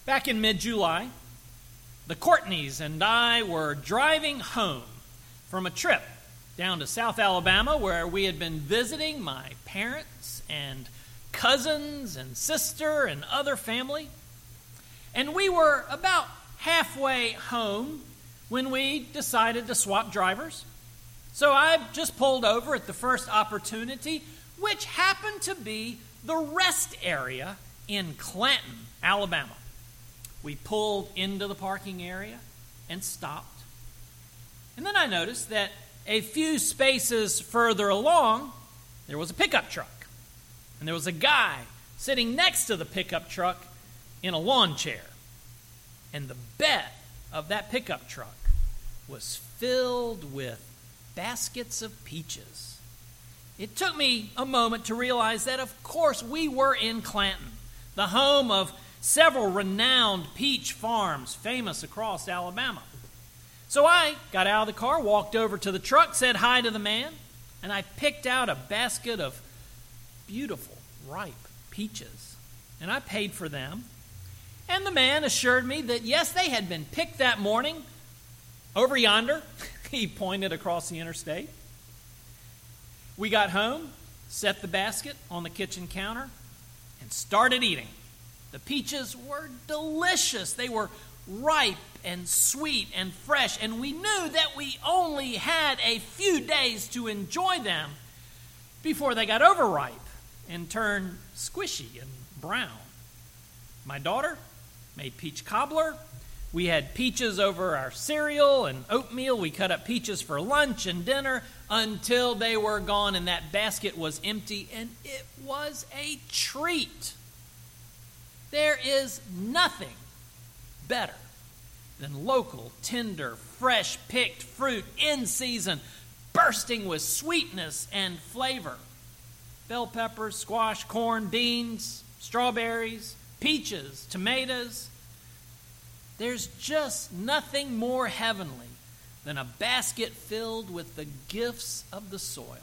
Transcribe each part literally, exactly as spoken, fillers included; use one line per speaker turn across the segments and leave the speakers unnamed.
Back in mid-July, the Courtneys and I were driving home from a trip down to South Alabama where we had been visiting my parents and cousins and sister and other family. And we were about halfway home when we decided to swap drivers. So I just pulled over at the first opportunity, which happened to be the rest area in Clanton, Alabama. We pulled into the parking area and stopped. And then I noticed that a few spaces further along, there was a pickup truck. And there was a guy sitting next to the pickup truck in a lawn chair. And the bed of that pickup truck was filled with baskets of peaches. It took me a moment to realize that, of course, we were in Clanton, the home of several renowned peach farms famous across Alabama. So I got out of the car, walked over to the truck, said hi to the man, and I picked out a basket of beautiful, ripe peaches. And I paid for them. And the man assured me that, yes, they had been picked that morning over yonder. He pointed across the interstate. We got home, set the basket on the kitchen counter, and started eating. The peaches were delicious. They were ripe and sweet and fresh, and we knew that we only had a few days to enjoy them before they got overripe and turned squishy and brown. My daughter made peach cobbler. We had peaches over our cereal and oatmeal. We cut up peaches for lunch and dinner until they were gone and that basket was empty, and it was a treat. There is nothing better than local, tender, fresh-picked fruit in season, bursting with sweetness and flavor. Bell peppers, squash, corn, beans, strawberries, peaches, tomatoes. There's just nothing more heavenly than a basket filled with the gifts of the soil.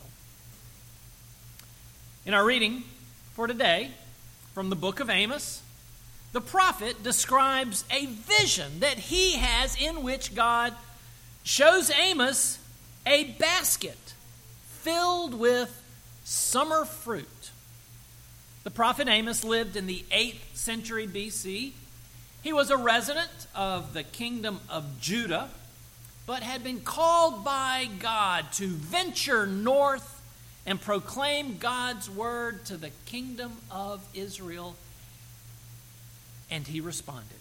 In our reading for today from the book of Amos, the prophet describes a vision that he has in which God shows Amos a basket filled with summer fruit. The prophet Amos lived in the eighth century B C. He was a resident of the kingdom of Judah, but had been called by God to venture north and proclaim God's word to the kingdom of Israel. And he responded.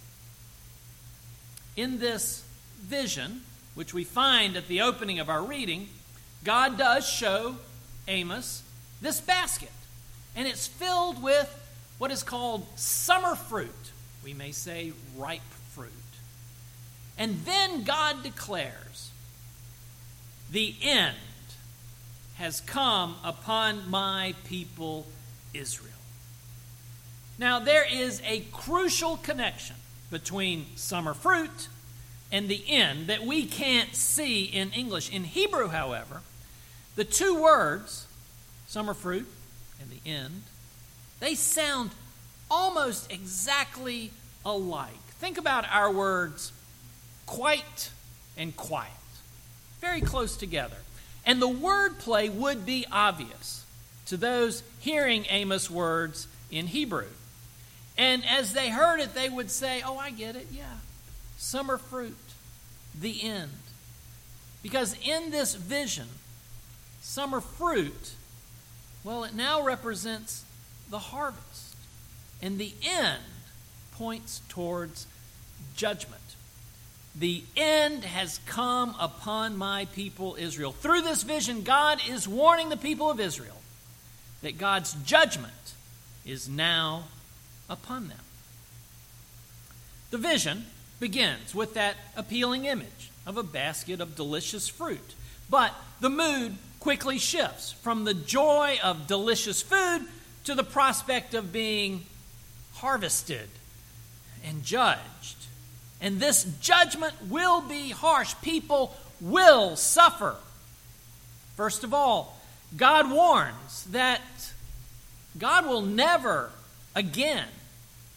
In this vision, which we find at the opening of our reading, God does show Amos this basket. And it's filled with what is called summer fruit. We may say ripe fruit. And then God declares, the end has come upon my people Israel. Now, there is a crucial connection between summer fruit and the end that we can't see in English. In Hebrew, however, the two words, summer fruit and the end, they sound almost exactly alike. Think about our words quite and quiet. Very close together. And the wordplay would be obvious to those hearing Amos' words in Hebrew. And as they heard it, they would say, oh, I get it, yeah. Summer fruit, the end. Because in this vision, summer fruit, well, it now represents the harvest. And the end points towards judgment. The end has come upon my people Israel. Through this vision, God is warning the people of Israel that God's judgment is now upon them. The vision begins with that appealing image of a basket of delicious fruit. But the mood quickly shifts from the joy of delicious food to the prospect of being harvested and judged. And this judgment will be harsh. People will suffer. First of all, God warns that God will never again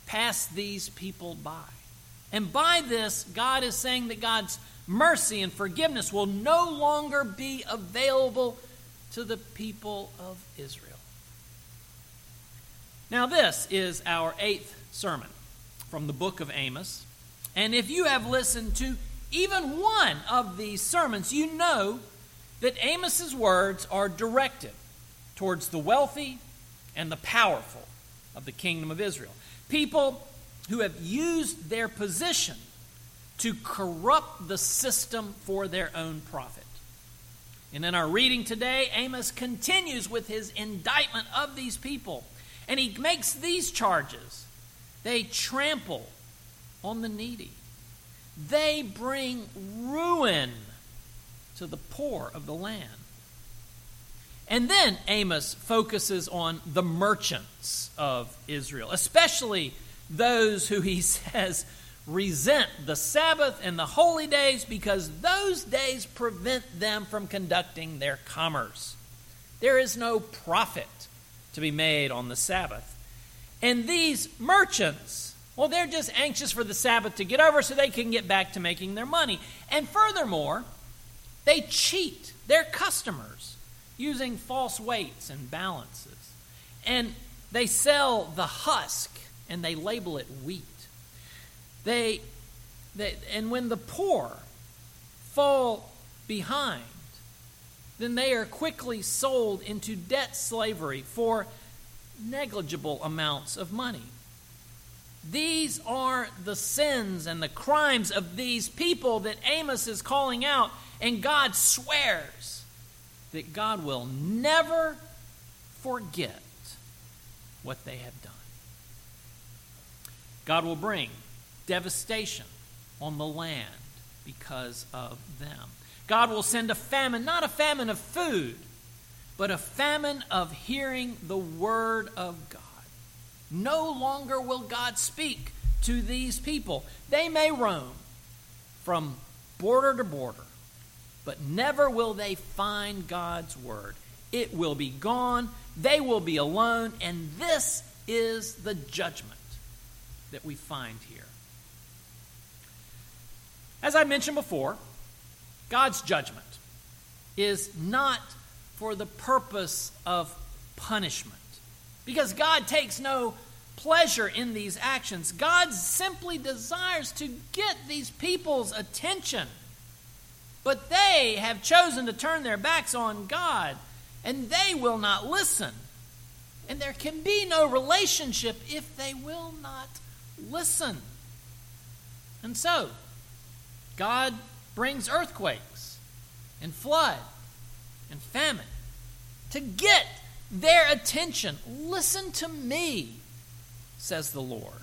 pass these people by. And by this, God is saying that God's mercy and forgiveness will no longer be available to the people of Israel. Now, this is our eighth sermon from the book of Amos. And if you have listened to even one of these sermons, you know that Amos's words are directed towards the wealthy and the powerful of the kingdom of Israel. People who have used their position to corrupt the system for their own profit. And in our reading today, Amos continues with his indictment of these people. And he makes these charges. They trample on the needy. They bring ruin to the poor of the land. And then Amos focuses on the merchants of Israel, especially those who he says resent the Sabbath and the holy days because those days prevent them from conducting their commerce. There is no profit to be made on the Sabbath. And these merchants, well, they're just anxious for the Sabbath to get over so they can get back to making their money. And furthermore, they cheat their customers using false weights and balances. And they sell the husk and they label it wheat. They, they and when the poor fall behind, then they are quickly sold into debt slavery for negligible amounts of money. These are the sins and the crimes of these people that Amos is calling out, and God swears that God will never forget what they have done. God will bring devastation on the land because of them. God will send a famine, not a famine of food, but a famine of hearing the word of God. No longer will God speak to these people. They may roam from border to border, but never will they find God's word. It will be gone. They will be alone, and this is the judgment that we find here. As I mentioned before, God's judgment is not for the purpose of punishment, because God takes no pleasure in these actions. God simply desires to get these people's attention, but they have chosen to turn their backs on God, and they will not listen. And there can be no relationship if they will not listen. And so, God brings earthquakes and flood and famine to get their attention. Listen to me, says the Lord.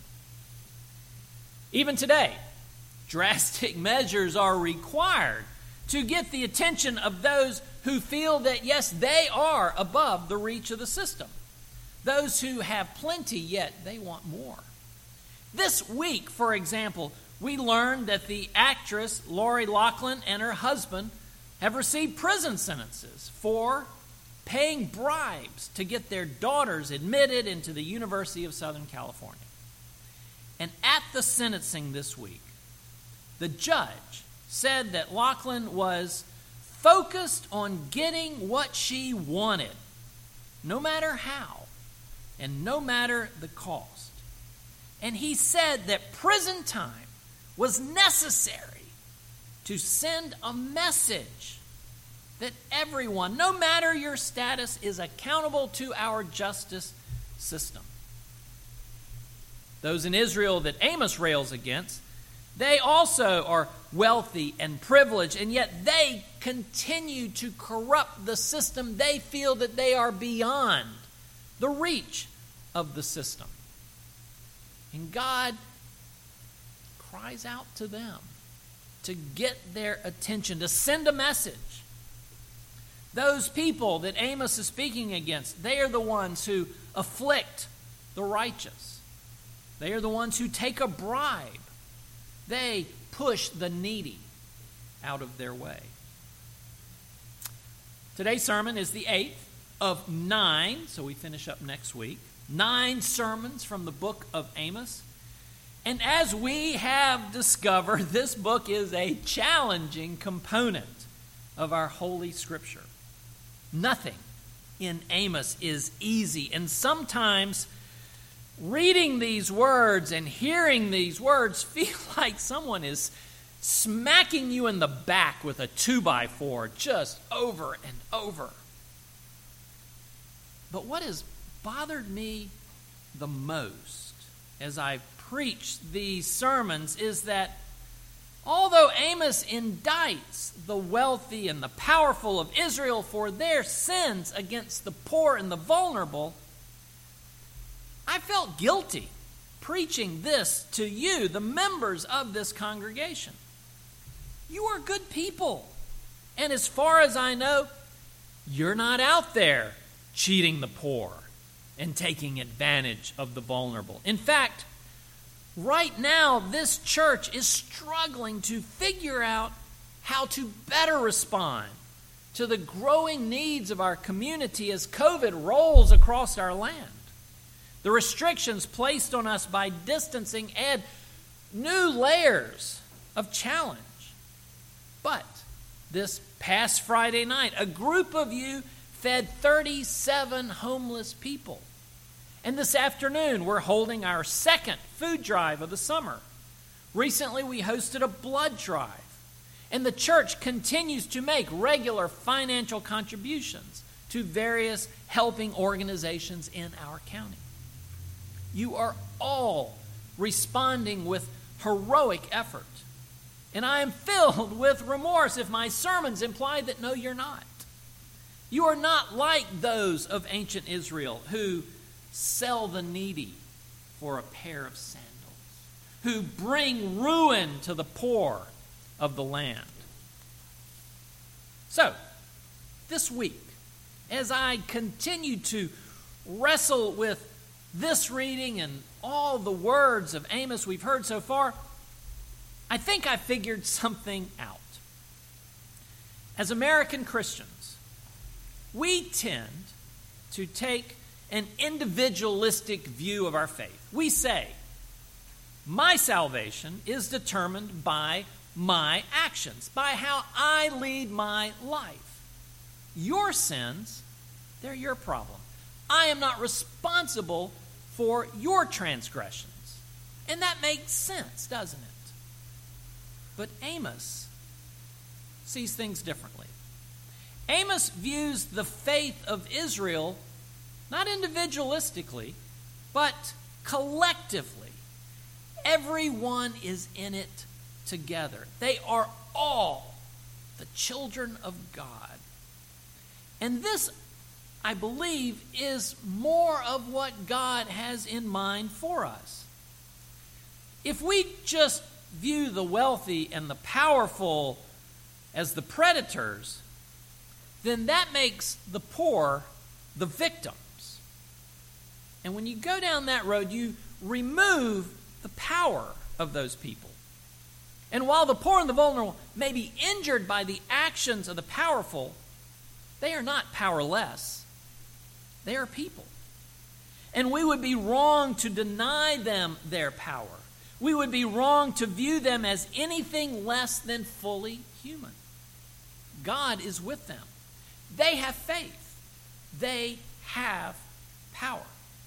Even today, drastic measures are required to get the attention of those who feel that, yes, they are above the reach of the system. Those who have plenty, yet they want more. This week, for example, we learned that the actress Lori Loughlin and her husband have received prison sentences for paying bribes to get their daughters admitted into the University of Southern California. And at the sentencing this week, the judge said that Loughlin was focused on getting what she wanted, no matter how and no matter the cost. And he said that prison time was necessary to send a message that everyone, no matter your status, is accountable to our justice system. Those in Israel that Amos rails against, they also are wealthy and privileged, and yet they continue to corrupt the system. They feel that they are beyond the reach of the system. And God cries out to them to get their attention, to send a message. Those people that Amos is speaking against, they are the ones who afflict the righteous. They are the ones who take a bribe. They push the needy out of their way. Today's sermon is the eighth of nine, so we finish up next week. Nine sermons from the book of Amos. And as we have discovered, this book is a challenging component of our Holy Scripture. Nothing in Amos is easy, and sometimes reading these words and hearing these words feel like someone is smacking you in the back with a two by four just over and over. But what has bothered me the most as I preach these sermons is that although Amos indicts the wealthy and the powerful of Israel for their sins against the poor and the vulnerable, I felt guilty preaching this to you, the members of this congregation. You are good people. And as far as I know, you're not out there cheating the poor and taking advantage of the vulnerable. In fact, right now, this church is struggling to figure out how to better respond to the growing needs of our community as COVID rolls across our land. The restrictions placed on us by distancing add new layers of challenge. But this past Friday night, a group of you fed thirty-seven homeless people. And this afternoon, we're holding our second food drive of the summer. Recently, we hosted a blood drive. And the church continues to make regular financial contributions to various helping organizations in our county. You are all responding with heroic effort. And I am filled with remorse if my sermons imply that no, you're not. You are not like those of ancient Israel who sell the needy for a pair of sandals, who bring ruin to the poor of the land. So, this week, as I continue to wrestle with this reading and all the words of Amos we've heard so far, I think I figured something out. As American Christians, we tend to take an individualistic view of our faith. We say, my salvation is determined by my actions, by how I lead my life. Your sins, they're your problem. I am not responsible for your transgressions. And that makes sense, doesn't it? But Amos sees things differently. Amos views the faith of Israel not individualistically, but collectively. Everyone is in it together. They are all the children of God. And this, I believe, is more of what God has in mind for us. If we just view the wealthy and the powerful as the predators, then that makes the poor the victims. And when you go down that road, you remove the power of those people. And while the poor and the vulnerable may be injured by the actions of the powerful, they are not powerless. They are people. And we would be wrong to deny them their power. We would be wrong to view them as anything less than fully human. God is with them. They have faith. They have power.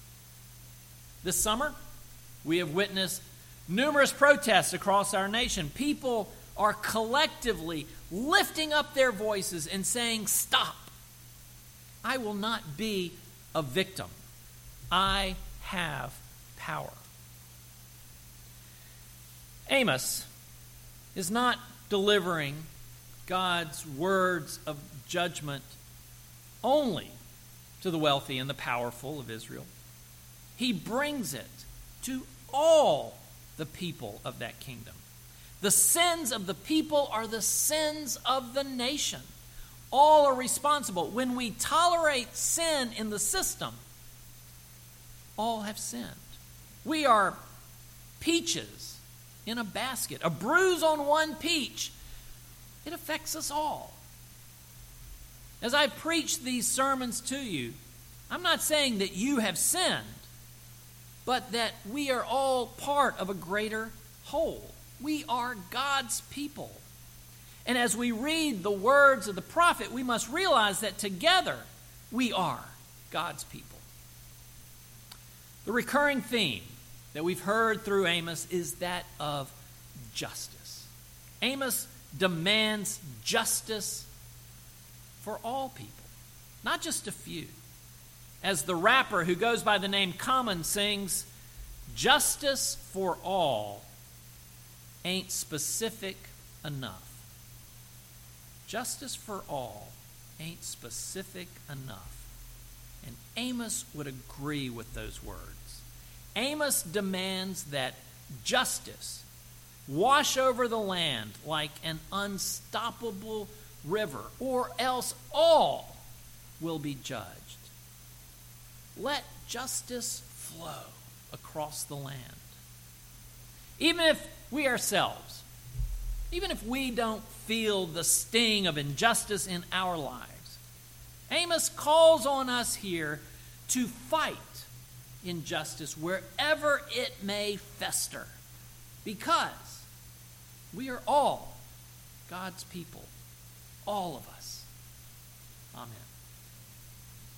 This summer, we have witnessed numerous protests across our nation. People are collectively lifting up their voices and saying, "Stop. I will not be a victim. I have power." Amos is not delivering God's words of judgment only to the wealthy and the powerful of Israel. He brings it to all the people of that kingdom. The sins of the people are the sins of the nation. All are responsible. When we tolerate sin in the system, all have sinned. We are peaches in a basket. A bruise on one peach, it affects us all. As I preach these sermons to you, I'm not saying that you have sinned, but that we are all part of a greater whole. We are God's people. And as we read the words of the prophet, we must realize that together we are God's people. The recurring theme that we've heard through Amos is that of justice. Amos demands justice for all people, not just a few. As the rapper who goes by the name Common sings, justice for all ain't specific enough. Justice for all ain't specific enough. And Amos would agree with those words. Amos demands that justice wash over the land like an unstoppable river, or else all will be judged. Let justice flow across the land. Even if we ourselves, even if we don't feel the sting of injustice in our lives, Amos calls on us here to fight injustice wherever it may fester, because we are all God's people, all of us. Amen.